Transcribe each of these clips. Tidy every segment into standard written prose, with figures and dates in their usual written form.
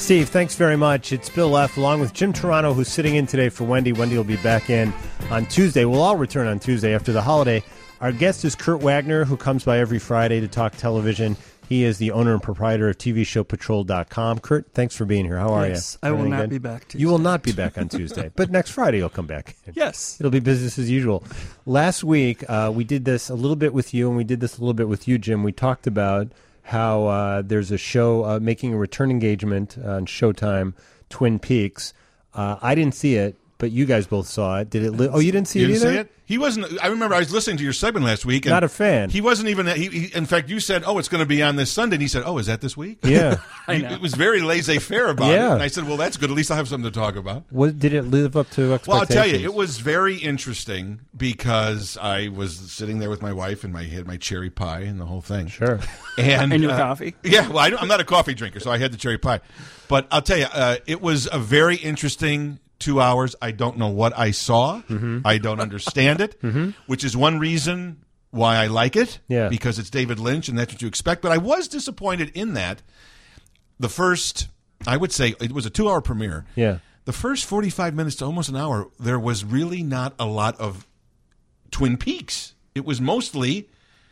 Steve, thanks very much. It's Bill F. along with Jim Turano, who's sitting in today for Wendy. Wendy will be back in on Tuesday. We'll all return on Tuesday after the holiday. Our guest is Kurt Wagner, who comes by every Friday to talk television. He is the owner and proprietor of TVShowPatrol.com. Kurt, thanks for being here. How are you? I will not be back Tuesday. You will not be back on Tuesday, but next Friday you'll come back. Yes. It'll be business as usual. Last week, we did this a little bit with you, and we did this a little bit with you, Jim. We talked about how there's a show making a return engagement on Showtime, Twin Peaks. I didn't see it, but you guys both saw it. Did it? You didn't see it either? See it? He wasn't. I remember I was listening to your segment last week. And not a fan. He wasn't even. In fact, you said, "Oh, it's going to be on this Sunday." And he said, "Oh, is that this week?" Yeah, I know. It was very laissez-faire about it. And I said, "Well, that's good. At least I'll have something to talk about." Did it live up to expectations? Well, I'll tell you, it was very interesting because I was sitting there with my wife and I had my cherry pie and the whole thing. Sure. And your coffee. Yeah. Well, I'm not a coffee drinker, so I had the cherry pie. But I'll tell you, it was a very interesting 2 hours. I don't know what I saw. Mm-hmm. I don't understand it, which is one reason why I like it, because it's David Lynch, and that's what you expect. But I was disappointed in that the first, I would say, it was a 2-hour premiere. Yeah. The first 45 minutes to almost an hour, there was really not a lot of Twin Peaks. It was mostly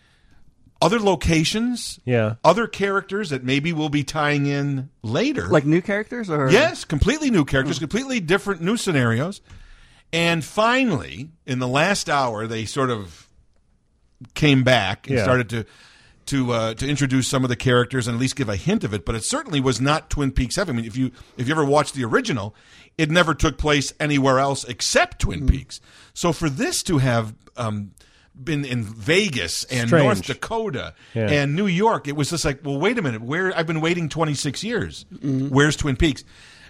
other locations, other characters that maybe we'll be tying in later. Like new characters? Or yes, completely new characters, completely different new scenarios. And finally, in the last hour, they sort of came back and started to introduce some of the characters and at least give a hint of it. But it certainly was not Twin Peaks heavy. I mean, if you ever watched the original, it never took place anywhere else except Twin Peaks. So for this to have been in Vegas and North Dakota and New York, it was just like, well, wait a minute, I've been waiting 26 years. Where's Twin Peaks?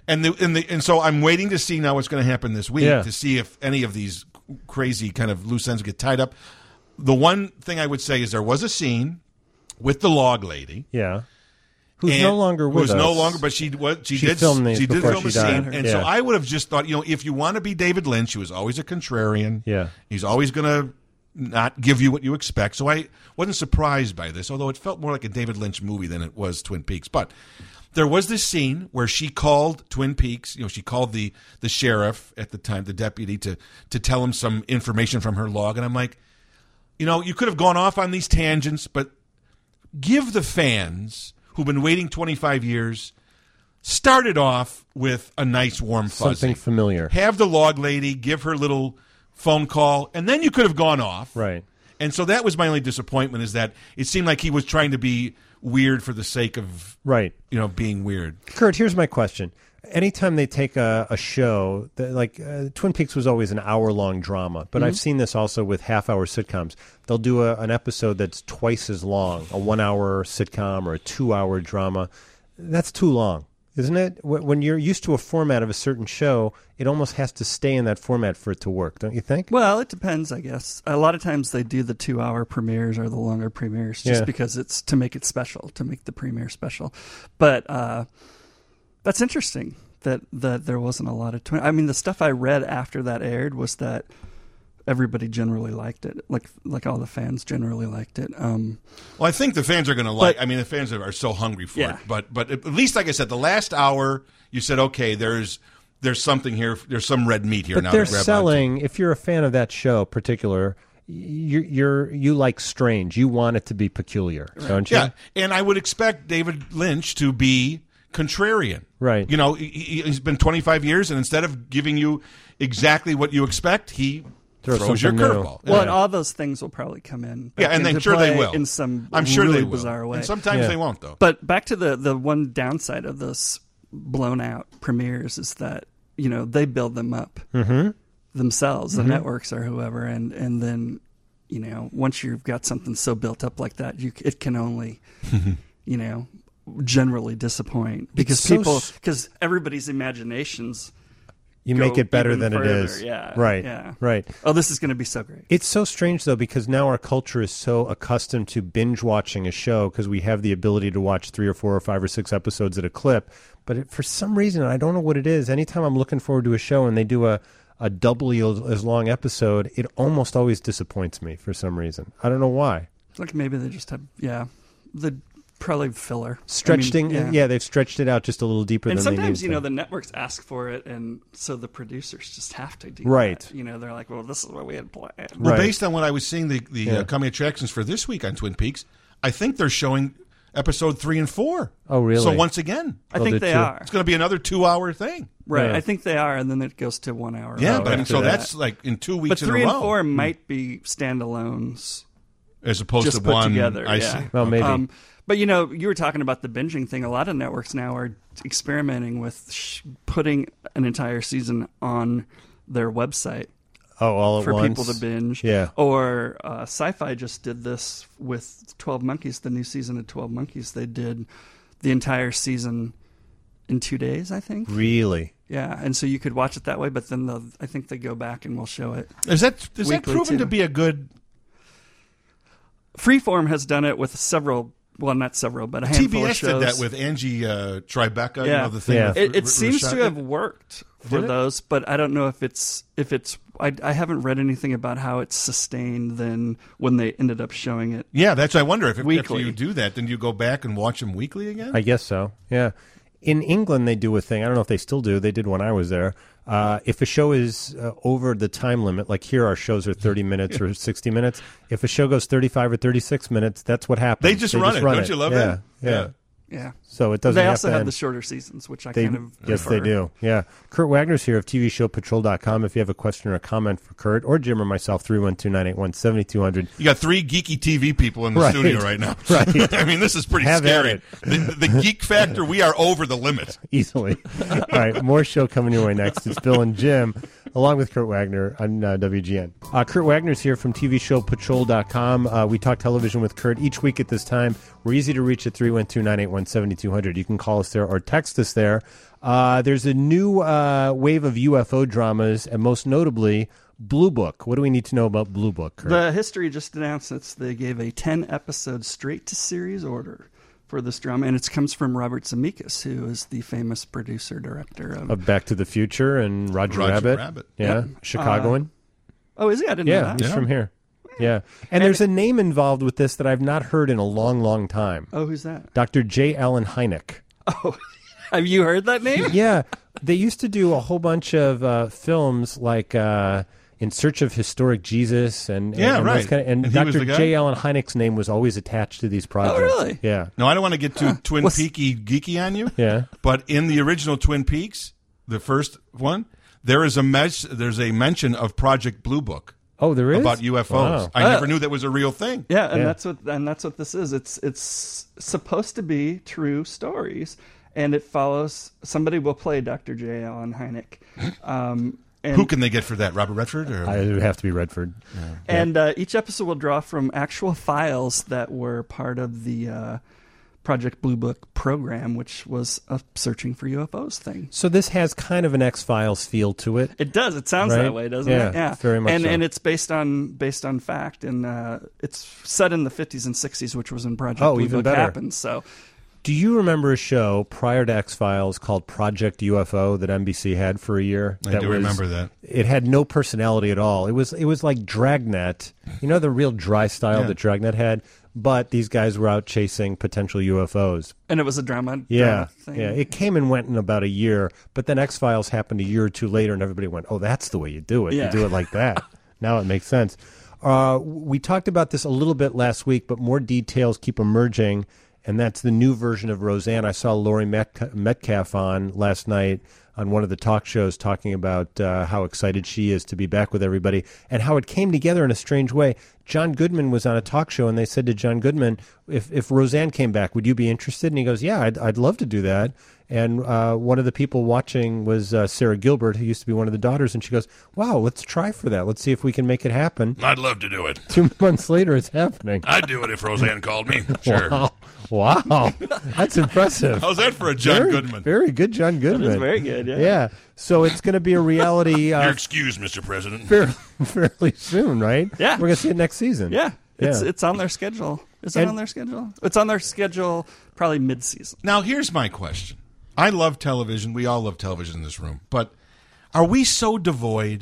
And so I'm waiting to see now what's going to happen this week to see if any of these crazy kind of loose ends get tied up. The one thing I would say is there was a scene with the log lady. Yeah. Who's no longer with us. Who's no longer, but she did film a scene. And so I would have just thought, if you want to be David Lynch, who was always a contrarian, he's always going to not give you what you expect. So I wasn't surprised by this, although it felt more like a David Lynch movie than it was Twin Peaks. But there was this scene where she called Twin Peaks, she called the sheriff at the time, the deputy, to tell him some information from her log. And I'm like, you could have gone off on these tangents, but give the fans who've been waiting 25 years, started off with a nice warm fuzzy. Something familiar. Have the log lady, give her little phone call, and then you could have gone off. Right. And so that was my only disappointment, is that it seemed like he was trying to be weird for the sake of being weird. Kurt, here's my question. Anytime they take a show, Twin Peaks was always an hour-long drama, but I've seen this also with half-hour sitcoms. They'll do an episode that's twice as long, a 1-hour sitcom or a 2-hour drama. That's too long, isn't it? When you're used to a format of a certain show, it almost has to stay in that format for it to work, don't you think? Well, it depends, I guess. A lot of times they do the 2-hour premieres or the longer premieres just because it's to make it special, to make the premiere special. But that's interesting that there wasn't a lot of I mean, the stuff I read after that aired was that everybody generally liked it, like all the fans generally liked it. Well, I think the fans are going to like. I mean, the fans are so hungry for it. But at least, like I said, the last hour, you said, okay, there's something here. There's some red meat here. But now they're selling. If you're a fan of that show, particular. You like strange. You want it to be peculiar, don't you? Yeah, and I would expect David Lynch to be contrarian. Right. He's been 25 years, and instead of giving you exactly what you expect, he throws your curveball. Well, and all those things will probably come in. And I'm sure they will. In some really bizarre way. And sometimes they won't, though. But back to the one downside of those blown-out premieres is that, they build them up themselves, the networks or whoever, and then, once you've got something so built up like that, it can only, generally disappoint because everybody's imaginations. You make it better than further. it is. Yeah. Right. Yeah. Right. Oh, this is going to be so great. It's so strange, though, because now our culture is so accustomed to binge watching a show because we have the ability to watch 3 or 4 or 5 or 6 episodes at a clip. But for some reason, I don't know what it is. Anytime I'm looking forward to a show and they do a doubly as long episode, it almost always disappoints me for some reason. I don't know why. It's like maybe they just have, the Probably filler. They've stretched it out just a little deeper and than they need. And sometimes, to. the networks ask for it, and so the producers just have to do right. that. They're like, well, this is what we had planned. Well, based on what I was seeing, the coming attractions for this week on Twin Peaks, I think they're showing episode 3 and 4. Oh, really? So once again, I think they are. It's going to be another 2-hour thing. Right, yeah. I think they are, and then it goes to 1 hour. Yeah, but so that's like in 2 weeks in a row. But 3 and 4 might be standalones. As opposed just to put one. Together. I see. Well, maybe. But, you were talking about the binging thing. A lot of networks now are experimenting with putting an entire season on their website. Oh, all at for once? people to binge. Yeah. Or Sci-Fi just did this with 12 Monkeys, the new season of 12 Monkeys. They did the entire season in 2 days, I think. Really? Yeah, and so you could watch it that way, but then I think they go back and will show it. Is that proven to be a good... Freeform has done it with several... Well, not several, but a handful TBS of shows. did that with Angie Tribeca. Yeah. The thing. Yeah. With it seems Rashad. to have worked for those, but I don't know if it's. I haven't read anything about how it's sustained. Then when they ended up showing it, yeah, that's. I wonder if weekly. after you do that, then you go back and watch them weekly again. I guess so. Yeah. In England, they do a thing. I don't know if they still do. They did when I was there. If a show is over the time limit, like here our shows are 30 minutes or 60 minutes. If a show goes 35 or 36 minutes, that's what happens. They just run it. Don't you love that? Yeah. So it doesn't. They have also to have end. the shorter seasons, which I Yes, they do. Yeah. Kurt Wagner's here of TVShowPatrol.com. If you have a question or a comment for Kurt or Jim or myself, 312-981-7200. You got 3 geeky TV people in the studio right now. Right. I mean, this is pretty scary. The geek factor, we are over the limit. Easily. All right. More show coming your way next. It's Bill and Jim, along with Kurt Wagner on WGN. Kurt Wagner's here from TVShowPatrol.com. We talk television with Kurt each week at this time. We're easy to reach at 312-981-7200. You can call us there or text us there. There's a new wave of UFO dramas, and most notably, Blue Book. What do we need to know about Blue Book, Kurt? The History just announced that they gave a 10-episode straight-to-series order for this drama, and it comes from Robert Zemeckis, who is the famous producer-director of Back to the Future and Roger Rabbit. Yeah, Chicagoan. Oh, is he? I didn't know that. He's from here. Yeah. And there's a name involved with this that I've not heard in a long, long time. Oh, who's that? Dr. J. Allen Hynek. Oh, have you heard that name? Yeah. They used to do a whole bunch of films like In Search of Historic Jesus. And right. And Dr. J. Allen Hynek's name was always attached to these projects. Oh, really? Yeah. No, I don't want to get too Twin Peaky geeky on you. Yeah. But in the original Twin Peaks, the first one, there's a mention of Project Blue Book. Oh, there is? About UFOs. Wow. I never knew that was a real thing. Yeah, and that's what this is. It's supposed to be true stories, and it follows. Somebody will play Dr. J. Allen Hynek. And who can they get for that? Robert Redford? Or? It would have to be Redford. Yeah. And each episode will draw from actual files that were part of the Project Blue Book program, which was a searching for UFOs thing. So this has kind of an X-Files feel to it. It does. It sounds that way, doesn't it? Yeah, very much so. And it's based on fact, and it's set in the 50s and 60s, which was when Project Blue even Book better. happened. So, do you remember a show prior to X-Files called Project UFO that NBC had for a year? I do remember that. It had no personality at all. It was like Dragnet. You know the real dry style that Dragnet had? But these guys were out chasing potential UFOs. And it was a drama thing. Yeah. It came and went in about a year, but then X-Files happened a year or two later, and everybody went, oh, that's the way you do it. Yeah. You do it like that. Now it makes sense. We talked about this a little bit last week, but more details keep emerging, and that's the new version of Roseanne. I saw Laurie Metcalf on last night on one of the talk shows talking about how excited she is to be back with everybody and how it came together in a strange way. John Goodman was on a talk show, and they said to John Goodman, if Roseanne came back, would you be interested? And he goes, yeah, I'd love to do that. And one of the people watching was Sarah Gilbert, who used to be one of the daughters, and she goes, wow, let's try for that. Let's see if we can make it happen. I'd love to do it. 2 months later, it's happening. I'd do it if Roseanne called me. Sure. Wow. That's impressive. How's that for a John Goodman? Very good John Goodman. That is very good, yeah. Yeah. So it's going to be a reality. You're excused, Mr. President. Fairly soon, right? Yeah. We're going to see it next season. Yeah. It's on their schedule. Is it on their schedule? It's on their schedule probably mid-season. Now, here's my question. I love television. We all love television in this room. But are we so devoid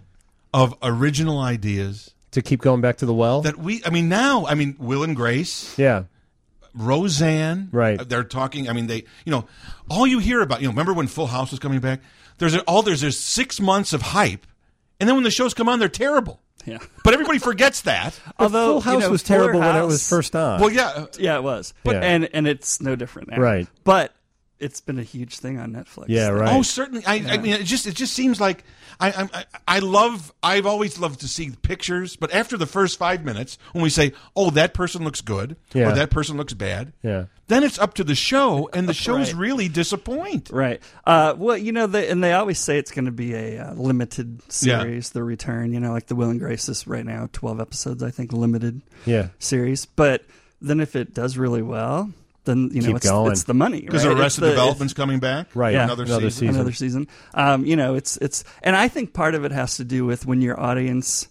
of original ideas? To keep going back to the well? That Will and Grace. Yeah. Roseanne. Right. They're talking. I mean, all you hear about. Remember when Full House was coming back? There's 6 months of hype, and then when the shows come on, they're terrible. Yeah. But everybody forgets that. Although Full House was terrible when it was first on. Well, yeah. Yeah, it was. But, and it's no different now. Right. But it's been a huge thing on Netflix. Yeah, right. Oh, certainly. I mean, it just seems like I've always loved to see pictures, but after the first 5 minutes, when we say, "Oh, that person looks good," or "That person looks bad," then it's up to the show, and the shows really disappoint. Right. Well, and they always say it's going to be a limited series, The Return. Like the Will and Grace is right now 12 episodes, I think, limited series. But then if it does really well, then it's the money, because right? Arrested Development's coming back, right? Yeah. Another season. It's and I think part of it has to do with when your audience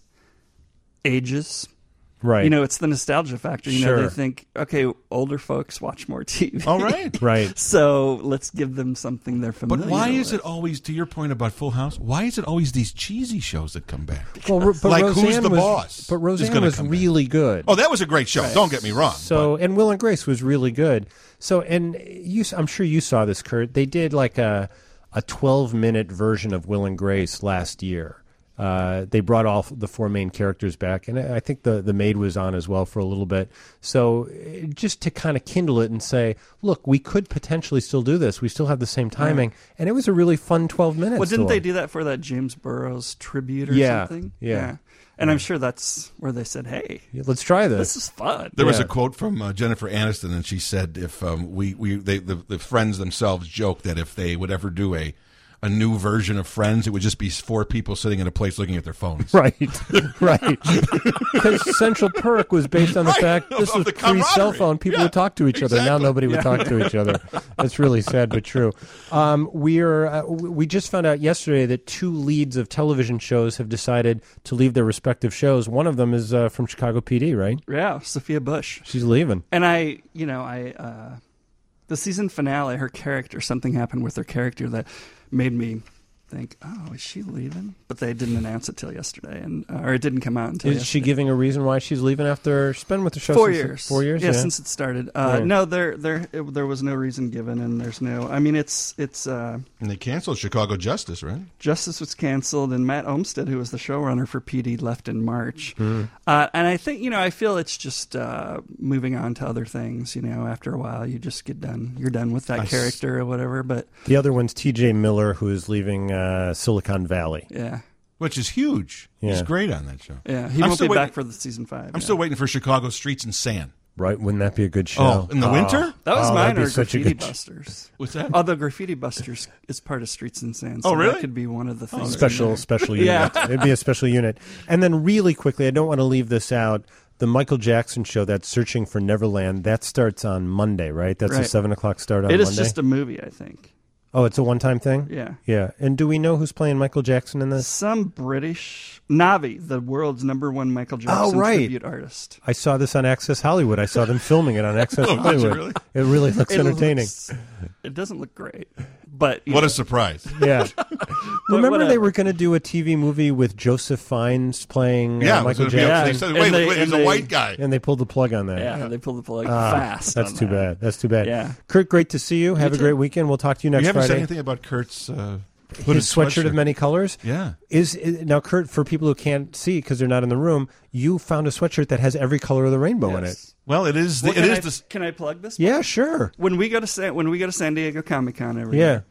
ages. Right. It's the nostalgia factor. They think, okay, older folks watch more TV. Oh, right. Right. So let's give them something they're familiar with. But why is it always, to your point about Full House, why is it always these cheesy shows that come back? Well, but like Roseanne Who's the Boss? But Roseanne was really good. Oh, that was a great show. Right. Don't get me wrong. So, and Will and Grace was really good. So, and I'm sure you saw this, Kurt. They did like a 12-minute version of Will and Grace last year. They brought all the four main characters back, and I think the maid was on as well for a little bit. So just to kind of kindle it and say, look, we could potentially still do this. We still have the same timing. And it was a really fun 12 minutes. Well, didn't they do that for that James Burrows tribute or something? Yeah. And I'm sure that's where they said, hey, let's try this. This is fun. There was a quote from Jennifer Aniston, and she said if the friends themselves joked that if they would ever do a new version of Friends, it would just be four people sitting in a place looking at their phones. Right. Because Central Perk was based on the fact this was pre-cell phone. People would talk to each other. Now nobody would talk to each other. That's really sad but true. We just found out yesterday that two leads of television shows have decided to leave their respective shows. One of them is from Chicago PD, right? Yeah, Sophia Bush. She's leaving. And the season finale, something happened with her character that made me think, oh, is she leaving? But they didn't announce it till yesterday, or it didn't come out until yesterday. Is she giving a reason why she's leaving after she's been with the show 4 years? 4 years? Yeah, since it started. No, there was no reason given, and there's no. I mean, it's. And they canceled Chicago Justice, right? Justice was canceled, and Matt Olmstead, who was the showrunner for PD, left in March. And I think I feel it's just moving on to other things. After a while, you just get done. You're done with that character or whatever. But the other one's T.J. Miller, who is leaving Silicon Valley. Yeah. Which is huge. Yeah. He's great on that show. Yeah, he won't be back for the season 5. I'm still waiting for Chicago Streets and Sand. Right? Wouldn't that be a good show? Oh, in the winter? That was mine, or such Graffiti Busters. What's that? Oh, the Graffiti Busters is part of Streets and Sand. So really? That could be one of the things. Special unit. It'd be a special unit. And then really quickly, I don't want to leave this out, the Michael Jackson show, that's Searching for Neverland, that starts on Monday, right? That's a 7 o'clock start on Monday? It is just a movie, I think. Oh, it's a one-time thing? Yeah. Yeah. And do we know who's playing Michael Jackson in this? Some British... Navi, the world's #1 Michael Jackson tribute artist. I saw this on Access Hollywood. I saw them filming it on Access Hollywood. Really? It really looks entertaining. It doesn't look great, but... What a surprise. Yeah. Remember they were going to do a TV movie with Joseph Fiennes playing Michael Jackson? They said, wait, he's a white guy. And they pulled the plug on that. Yeah, they pulled the plug fast. That's too bad. That's too bad. Yeah. Kurt, great to see you. Have a great weekend. We'll talk to you next Friday. You haven't said anything about Kurt's... his sweatshirt of many colors. Yeah. Now, Kurt, for people who can't see because they're not in the room, you found a sweatshirt that has every color of the rainbow in it. Well, it is. Can I plug this? Yeah, sure. When we go to San Diego Comic-Con every year,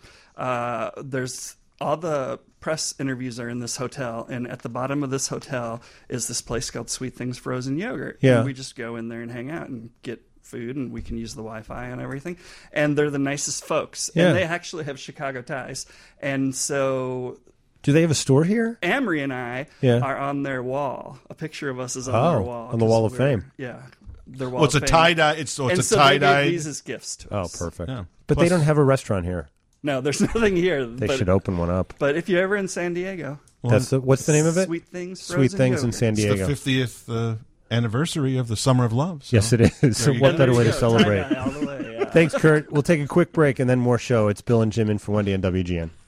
there's all the press interviews are in this hotel, and at the bottom of this hotel is this place called Sweet Things Frozen Yogurt. Yeah. And we just go in there and hang out and get food, and we can use the Wi-Fi and everything, and they're the nicest folks, and they actually have Chicago ties, and so do they have a store here? Amory and I are on their wall. A picture of us is on their wall, on the Wall of Fame. Yeah, their wall. Well, it's a tie dye. It's a tie dye. They gave these as gifts to us. Oh, perfect. Yeah. But they don't have a restaurant here. No, there's nothing here. They should open one up. But if you're ever in San Diego, what's the name of it? Sweet Things. Sweet Things in San Diego. It's the 50th. Anniversary of the Summer of Love. So. Yes, it is. So what better way to celebrate? All the way, yeah. Thanks, Kurt. We'll take a quick break and then more show. It's Bill and Jim in for Wendy on WGN.